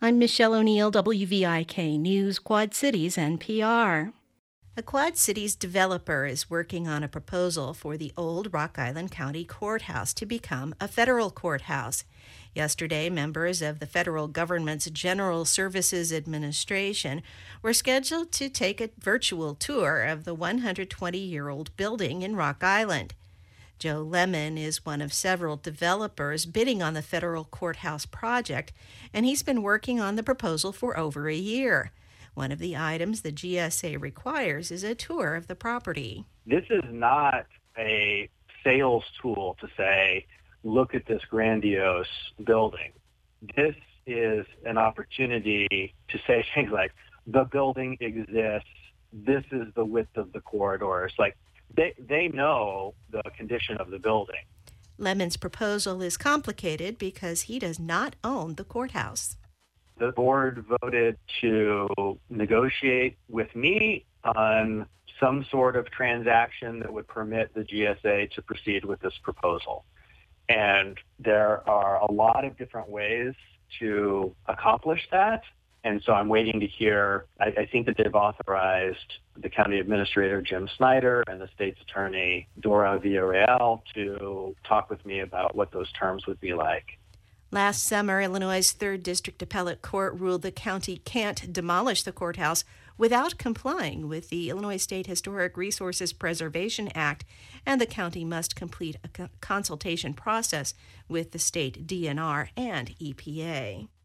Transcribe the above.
I'm Michelle O'Neill, WVIK News, Quad Cities NPR. A Quad Cities developer is working on a proposal for the old Rock Island County Courthouse to become a federal courthouse. Yesterday, members of the federal government's General Services Administration were scheduled to take a virtual tour of the 120-year-old building in Rock Island. Joe Lemon is one of several developers bidding on the federal courthouse project, and he's been working on the proposal for over a year. One of the items the GSA requires is a tour of the property. This is not a sales tool to say, look at this grandiose building. This is an opportunity to say things like, the building exists, this is the width of the corridors. They know the condition of the building. Lemon's proposal is complicated because he does not own the courthouse. The board voted to negotiate with me on some sort of transaction that would permit the GSA to proceed with this proposal. And there are a lot of different ways to accomplish that. And so I'm waiting to hear. I think that they've authorized the county administrator, Jim Snyder, and the state's attorney, Dora Villarreal, to talk with me about what those terms would be like. Last summer, Illinois' 3rd District Appellate Court ruled the county can't demolish the courthouse without complying with the Illinois State Historic Resources Preservation Act, and the county must complete a consultation process with the state DNR and EPA.